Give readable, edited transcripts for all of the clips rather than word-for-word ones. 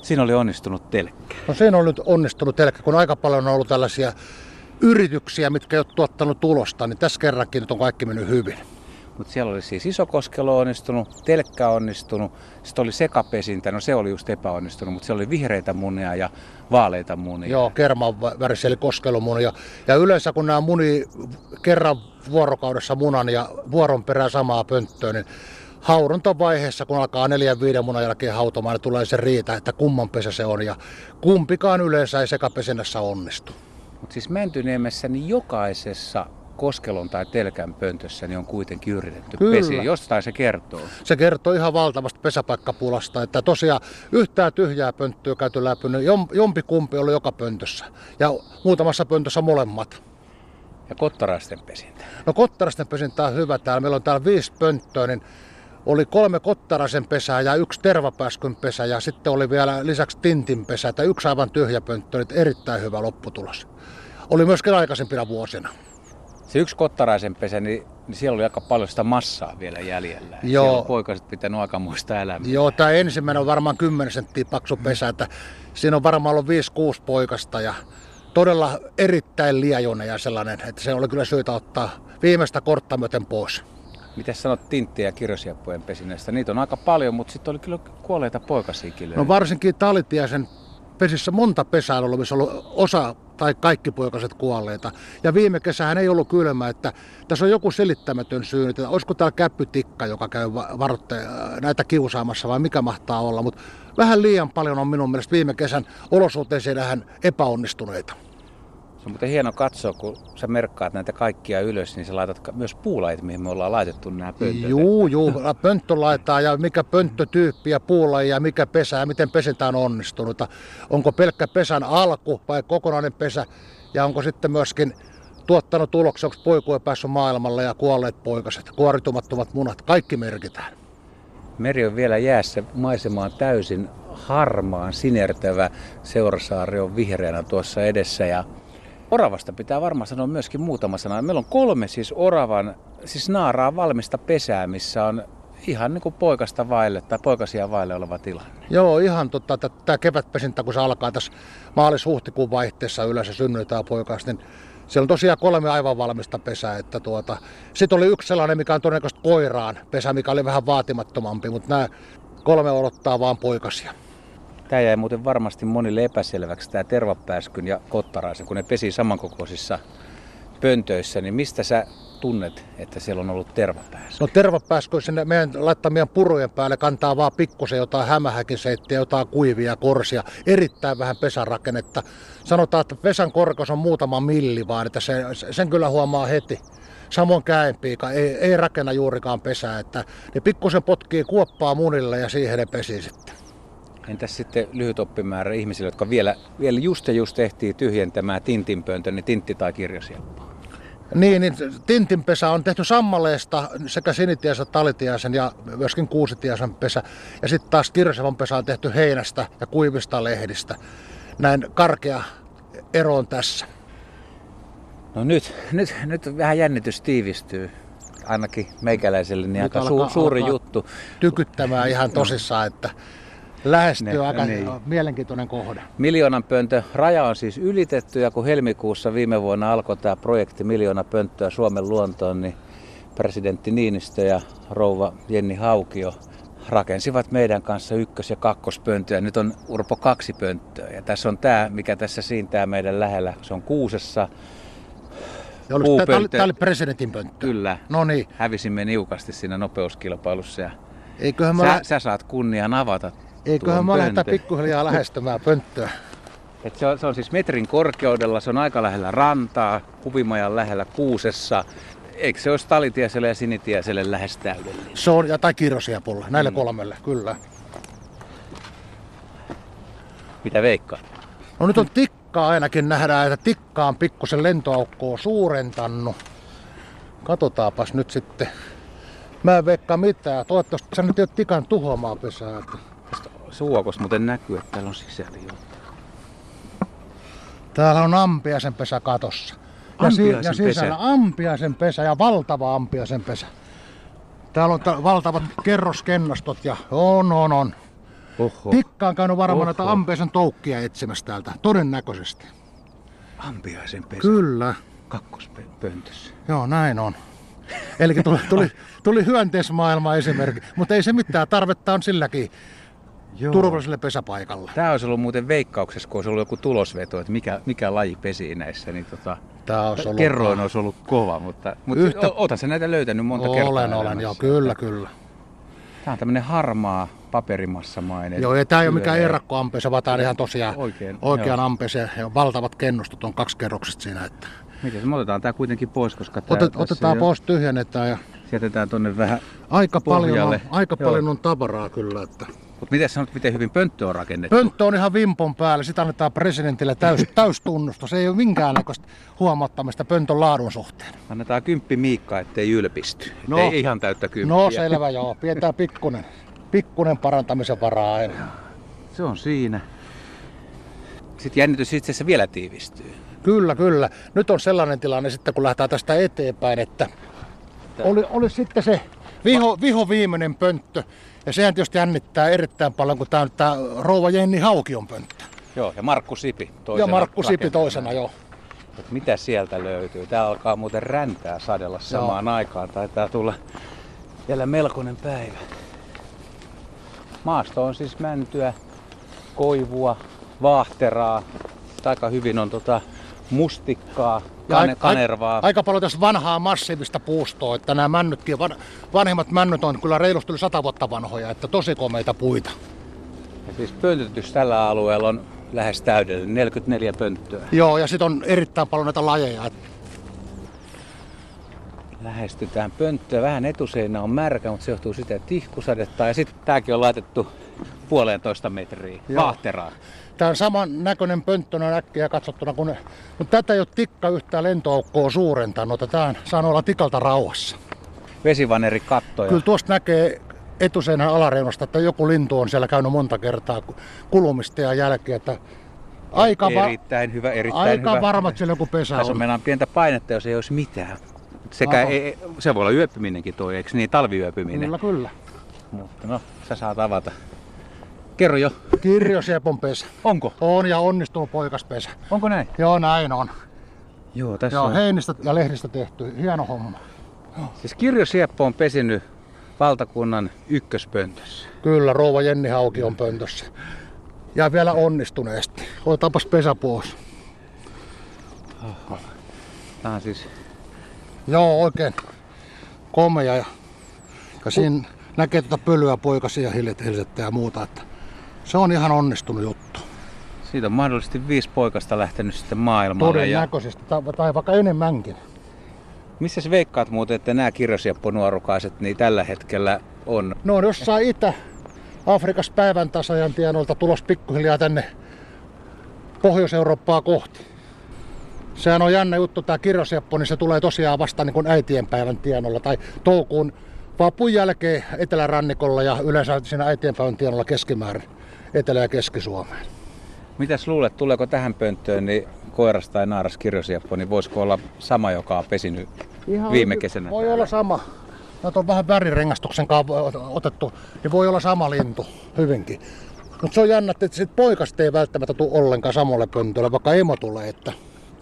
Siinä oli onnistunut telkkä. No siinä on nyt onnistunut telkkä, kun aika paljon on ollut tällaisia yrityksiä, mitkä ei ole tuottanut tulosta, niin tässä kerrankin nyt on kaikki mennyt hyvin. Mutta siellä oli siis Isokoskelo onnistunut, telkkä onnistunut, sitten oli sekapesintä, no se oli just epäonnistunut, mutta siellä oli vihreitä munia ja vaaleita munia. Joo, kerman värisiä eli koskelomunia. Ja yleensä kun nämä munii kerran vuorokaudessa munan ja vuoron perään samaa pönttöä, niin haudontavaiheessa, kun alkaa 4-5 munan jälkeen hautomaan, niin tulee se riita, että kumman pesä se on. Ja kumpikaan yleensä ei sekapesinnässä onnistu. Mutta siis Mäntyniemessä niin jokaisessa koskelon tai telkän pöntössä niin on kuitenkin yritetty pesiä. Jostain se kertoo. Se kertoo ihan valtavasta pesäpaikkapulasta, että tosiaan yhtään tyhjää pönttöä käyty läpi, niin jompikumpi oli joka pöntössä. Ja muutamassa pöntössä molemmat. Ja kottaraisten pesintä? No kottaraisten pesintä on hyvä täällä. Meillä on täällä 5 pönttöä, niin oli 3 kottaraisen pesää ja 1 tervapääskyn pesä ja sitten oli vielä lisäksi tintin pesä, että 1 aivan tyhjä pönttö, niin erittäin hyvä lopputulos. Oli myöskin aikaisempina vuosina. Se 1 kottaraisen pesä, niin siellä oli aika paljon sitä massaa vielä jäljellä. Joo. Siellä on poikaset pitänyt aikamoista elämää. Joo, tämä ensimmäinen on varmaan 10 senttiä paksu pesä, että siinä on varmaan ollut 5-6 poikasta ja todella erittäin liejuinen ja sellainen, että se oli kyllä syytä ottaa viimeistä kortta myöten pois. Miten sanot tinttien ja kirjosieppujen pesinnästä? Niitä on aika paljon, mutta sitten oli kyllä kuolleita poikasiakin. No varsinkin Talitiaisen pesissä monta pesää on ollut, missä on ollut osa tai kaikki poikaset kuolleita. Ja viime kesähän ei ollut kylmä, että tässä on joku selittämätön syy, että olisiko täällä käppytikka, joka käy näitä kiusaamassa vai mikä mahtaa olla. Mutta vähän liian paljon on minun mielestä viime kesän olosuhteisiin nähdään epäonnistuneita. Se on muuten hieno katsoa, kun sä merkkaat näitä kaikkia ylös, niin sä laitat myös puulajit, mihin me ollaan laitettu nämä pöntöt. Juu, pönttö laittaa ja mikä pönttötyyppi ja puulaji ja mikä pesä ja miten pesintä on onnistunut. Onko pelkkä pesän alku vai kokonainen pesä ja onko sitten myöskin tuottanut tuloksia, onko poikue päässyt maailmalle ja kuolleet poikaset, kuoritumattomat munat, kaikki merkitään. Meri on vielä jäässä, maisema on täysin harmaan, sinertävä, Seurasaari on vihreänä tuossa edessä ja oravasta pitää varmaan sanoa myöskin muutama sana. Meillä on 3 siis naaraa valmista pesää, missä on ihan niin kuin poikasta vaille tai poikasia vaille oleva tilanne. Joo, ihan tämä kevätpesintä, kun se alkaa tässä maalis-huhtikuun vaihteessa yleensä synnytetään poikasta, niin siellä on tosiaan 3 aivan valmista pesää. Sitten oli 1 sellainen, mikä on todennäköisesti koiraan pesä, mikä oli vähän vaatimattomampi, mutta nämä 3 odottaa vaan poikasia. Tämä jäi muuten varmasti monille epäselväksi, tämä tervapääskyn ja kottaraisen, kun ne pesi samankokoisissa pöntöissä, niin mistä sä tunnet, että siellä on ollut tervapääsky? No tervapääsky sinne meidän laittamien purujen päälle kantaa vaan pikkusen jotain hämähäkiseittiä, jotain kuivia korsia, erittäin vähän pesärakennetta. Sanotaan, että pesän korkeus on muutama milli vaan, että sen kyllä huomaa heti. Samoin käenpiika, ei rakenna juurikaan pesää, että ne pikkusen potkii kuoppaa munille ja siihen ne pesi sitten. Entäs sitten lyhyt oppimäärä ihmisille, jotka vielä just ehtii tyhjentämään tintinpöntön, niin tintti tai kirjosieppu? Niin tintinpesä on tehty sammaleesta sekä sinitiaisen, talitiaisen ja myöskin kuusitiaisen pesä. Ja sitten taas kirjosiepun pesä on tehty heinästä ja kuivista lehdistä. Näin karkea ero on tässä. No nyt vähän jännitys tiivistyy. Ainakin meikäläiselle niin aika suuri juttu. Tykyttämään ihan tosissaan, että lähestyy aika mielenkiintoinen kohde. 1 miljoonan pöntö raja on siis ylitetty ja kun helmikuussa viime vuonna alkoi tämä projekti 1 miljoona pönttöä Suomen luontoon, niin presidentti Niinistö ja rouva Jenni Haukio rakensivat meidän kanssa 1- ja 2-pönttöä. Nyt on Urpo 2 pönttöä ja tässä on tämä, mikä tässä siintää meidän lähellä. Se on kuusessa. Tämä oli presidentin pönttö. Kyllä. No niin. Hävisimme niukasti siinä nopeuskilpailussa ja sä saat kunnian avata. Eiköhän me lähdetään pikkuhiljaa lähestymään pönttöä. Se on siis metrin korkeudella, se on aika lähellä rantaa, Huvimajan lähellä kuusessa. Eikö se olisi Talitiaiselle ja Sinitiaiselle lähes täydellinen? Se on, tai kirjosiepulle, näille 3, kyllä. Mitä veikkaa? No nyt on tikkaa ainakin nähdään, että tikka on pikkusen lentoaukkoa suurentanut. Katotaapas nyt sitten. Mä en veikkaa mitään. Toivottavasti sä nyt ei ole tikan tuhoamaa pesää. Suokos muuten näkyy, että täällä on sisällä jotain. Täällä on ampiaisen pesä katossa. Ja sisällä ampiaisen pesä ja valtava ampiaisen pesä. Täällä on valtavat kerroskennastot ja on. Oho. Tikka on käynyt varmaan näitä ampiaisen toukkia etsimässä täältä, todennäköisesti. Ampiaisen pesä? Kyllä. Kakkospöntössä. Joo, näin on. Eli tuli hyönteismaailma esimerkki, mutta ei se mitään, tarvetta on silläkin turvalliselle pesäpaikalle. Tämä olisi ollut muuten veikkauksessa, kun olisi ollut joku tulosveto, että mikä laji pesii näissä, niin kerroin olisi ollut kova, mutta otan sä näitä löytänyt monta kertaa. Olen, joo, kyllä. Tämä on tämmöinen harmaa paperimassamainen. Joo, ei tämä ei ole mikään erakkoampese, vaan tämä on ihan tosiaan oikean ampese. Ja valtavat kennustot on 2 kerroksista siinä. Että... Miten me otetaan tämä kuitenkin pois, koska otetaan pois, tyhjennetään ja jätetään tonne vähän aika paljon on tavaraa kyllä. Että... Mutta miten sanot, miten hyvin pönttö on rakennettu? Pönttö on ihan vimpon päällä. Sitä annetaan presidentille täystunnustus. Ei ole minkäännäköistä huomauttamista pöntön laadun suhteen. Annetaan 10 Miikka, ettei ylpisty. Ei ihan täyttä 10. No selvä joo. Pidetään pikkunen parantamisen varaa aina. Se on siinä. Sitten jännitys itse asiassa vielä tiivistyy. Kyllä. Nyt on sellainen tilanne sitten, kun lähdetään tästä eteenpäin, että oli sitten se viho viimeinen pönttö. Ja sehän tietysti jännittää erittäin paljon, kun tämä on tämä rouva Jenni Haukion pönttö. Joo, ja Markku Sipi toisena. Joo. Mitä sieltä löytyy? Tää alkaa muuten räntää sadella samaan aikaan. Taitaa tulla vielä melkoinen päivä. Maasto on siis mäntyä, koivua, vaahteraa. Aika hyvin on mustikkaa, kanervaa. Aika paljon tässä vanhaa massiivista puustoa, että nämä männytkin, vanhemmat männyt on kyllä reilusti yli 100 vuotta vanhoja, että tosi komeita puita. Ja siis pöntötys tällä alueella on lähes täydellinen, 44 pönttöä. Joo, ja sitten on erittäin paljon näitä lajeja. Lähestytään pönttöä, vähän etuseinä on märkä, mutta se johtuu siitä tihkusadetta. Ja sitten tämäkin on laitettu 1,5 metriä vaahteraa. Tämä on saman näköinen pönttönä äkkiä katsottuna, mutta tätä ei ole tikka yhtään lentoaukkoa suurentanut. Tämä on saanut olla tikalta rauhassa. Vesivaneri kattoja. Kyllä tuosta näkee etuseinän alareunasta, että joku lintu on siellä käynyt monta kertaa kulumista ja jälkeen. Että erittäin hyvä. Aika varmat siellä joku pesä on. Tässä on meillä pientä painetta, jos ei olisi mitään. Se voi olla yöpyminenkin tuo, eikö niin? Talviyöpyminen. Kyllä. Mutta no, sä saat avata. Kerro jo. Kirjosiepon pesä. Onko? On ja onnistunut poikaspesä. Onko näin? Joo, näin on. Joo, tässä on heinistä ja lehdistä tehty. Hieno homma. Siis kirjosieppo on pesinyt valtakunnan ykköspöntössä. Kyllä, rouva Jenni Hauki on pöntössä. Ja vielä onnistuneesti. Otetaanpas pesä pois. Oho. Tää on siis... Joo, oikein komea. Ja siinä näkee pölyä poikasia, hiljettä ja muuta. Että se on ihan onnistunut juttu. Siitä on mahdollisesti 5 poikasta lähtenyt sitten maailmalle. Todennäköisesti, tai vaikka enemmänkin. Missäs veikkaat muuten, että nämä kirjosiepponuorukaiset niin tällä hetkellä on? No on jossain Itä-Afrikassa päivän tasajan tienoilta tulos pikkuhiljaa tänne Pohjois-Eurooppaa kohti. Sehän on jännä juttu, tämä kirjosieppo, niin se tulee tosiaan vasta niin kuin äitienpäivän tienoilla tai toukokuun vapun jälkeen etelärannikolla ja yleensä siinä äitienpäivän tienoilla keskimäärin Etelä- ja Keski-Suomeen. Mitäs luulet, tuleeko tähän pönttöön niin koiras tai naaras kirjosieppo, niin voisiko olla sama, joka on pesinyt ihan viime kesänä? Voi olla sama. Näitä on vähän värirengastuksen otettu, niin voi olla sama lintu hyvinkin. Mutta se on jännä, että sit poikasta ei välttämättä tule ollenkaan samalle pöntölle, vaikka emo tulee. Että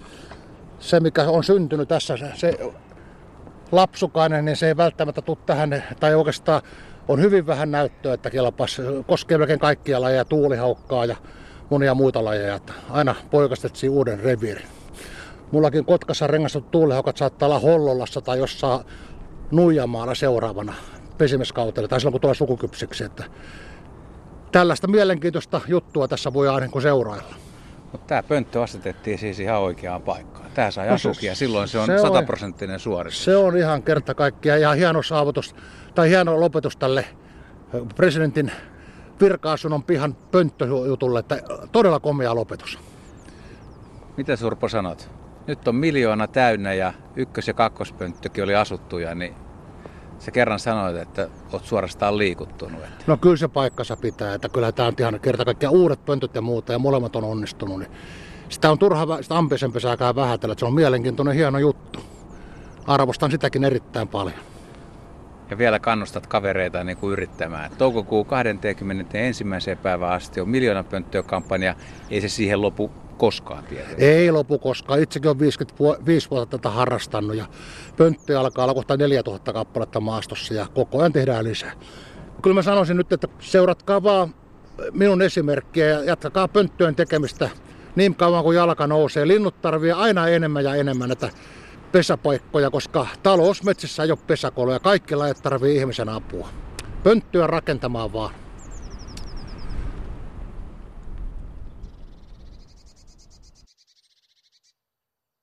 se, mikä on syntynyt tässä, se lapsukainen, niin se ei välttämättä tule tähän, tai oikeastaan on hyvin vähän näyttöä, että kelpas koskee melkein kaikkia lajeja, tuulihaukkaa ja monia muita lajeja, että aina poikastettiin uuden reviirin. Mullakin Kotkassa rengastetut tuulihaukat saattaa olla Hollolassa tai jossain Nuijamaalla seuraavana pesimiskautelle tai silloin kun tulee sukukypsiksi. Että tällaista mielenkiintoista juttua tässä voi aina niin seurailla. Mutta tämä pönttö asetettiin siis ihan oikeaan paikkaan. Tämä sai asukia, silloin se on 100% suoritus. Se on ihan kerta kaikkiaan ja hieno saavutus tai hieno lopetus tälle presidentin virka-asunnon pihan pönttöjutulle, että todella komea lopetus. Mitä Surpo sanot? Nyt on 1 miljoona täynnä ja ykkös- ja kakkospönttökin oli asuttuja, niin sä kerran sanoit, että oot suorastaan liikuttunut. Että... No kyllä se paikkansa pitää, että kyllä tämä on ihan kerta kaikkiaan uudet pöntöt ja muuta ja molemmat on onnistunut. Niin sitä on turha sitä ampiaisen pesääkään vähätellä, että se on mielenkiintoinen hieno juttu. Arvostan sitäkin erittäin paljon. Ja vielä kannustat kavereita niin kuin yrittämään. Toukokuun 21. päivään asti on 1 000 000 pönttöä-kampanja. Ei se siihen lopu koskaan tietysti. Ei lopu koskaan. Itsekin olen 55 vuotta tätä harrastanut ja pönttöjä alkaa olla kohta 4000 kappaletta maastossa ja koko ajan tehdään lisää. Kyllä mä sanoisin nyt, että seuratkaa vaan minun esimerkkiä ja jatkakaa pönttöjen tekemistä niin kauan kuin jalka nousee. Linnut tarvii aina enemmän ja enemmän näitä pesäpaikkoja, koska talousmetsissä ei ole pesäkoloja. Kaikki lajit tarvii ihmisen apua. Pönttöä rakentamaan vaan.